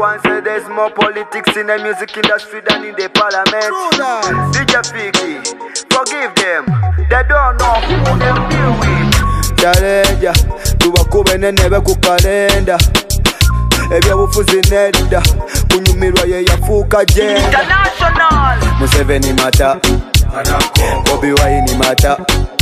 one say there's more politics in the music industry than in the parliament. DJ Fiki, forgive them. They don't know who they deal with. Challenge, tubakube nenebe ku kalenda. Ebyobufuzi nedda kunyumirwa ye yafuuka agenda. International Museveni mata Bobi Wine mata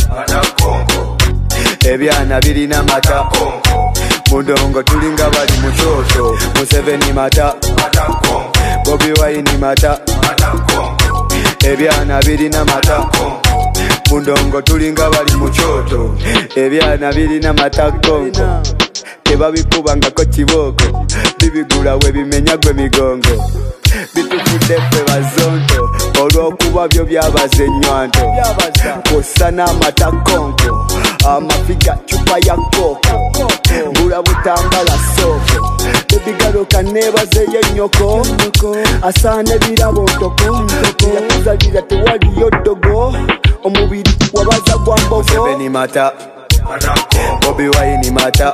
ebyana birina mata mudongo tulinga bali mu kyoto. Museveni mata Bobi Wine mata ebyana birina mata mudongo tulinga bali mu kyoto. Ebyana birina mata konko tebabikubangako kiboko bibigula we bimenya gwe migongo bitufudde ffe bazonto olw'okuba byo byabaza ennywanto kosa n'amata konko amafiga cupa ya koko mbula butambala sooko ebigaloka neebazeyo ennyoko asaana ebirabo ntoko yakuzalira tewaliyo ddogo omubiri wabaza gwa mbogo. Museveni mata Bobi Wine mata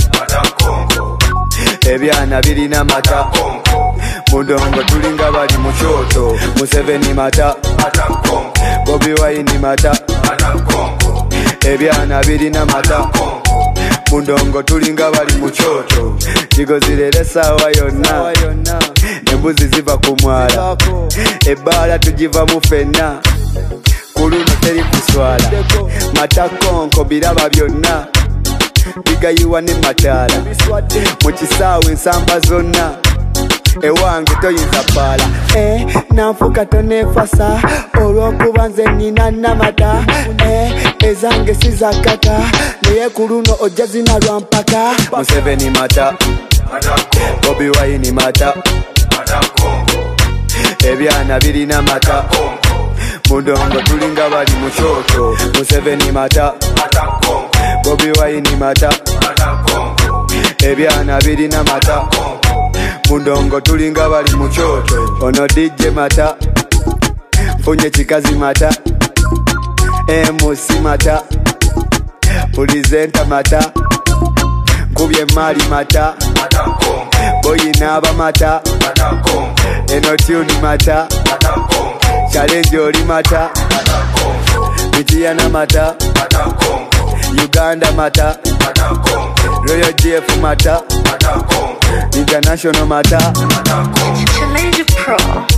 ebyana birina mata mudongo tulinga bali mu kyoto. Museveni mata Bobi Wine mata ebyana birina mata mudongo tulinga bali mu kyoto. Kigozirere sawa yonna embuzi ziva ku mwala ebbaala tugiva mu fenna kuluno teri kuswala mata konko biraba byonna bigayiwa ne mataala mu kisaawe ensamba zonna ewange toyinza paala nanfuka tonefasa olw'okuba nze nina namata ezange sizakata naye ku luno ojja zina lwampaka. Museveni mata Bobi Wine mata ebyana birina mata mudongo tulinga bali mu kyoto. Museveni mata Bobi Wine mata ebyana birina mata mudongo tulinga bali mu kyoto. Ono DJ mata funye kikazi mata MC mata pulizenta mata kubye mali mata boyinaba mata eno tune mata challenge oli mata Michiana mata Uganda mata Royal GF mata International mata Challenge Pro.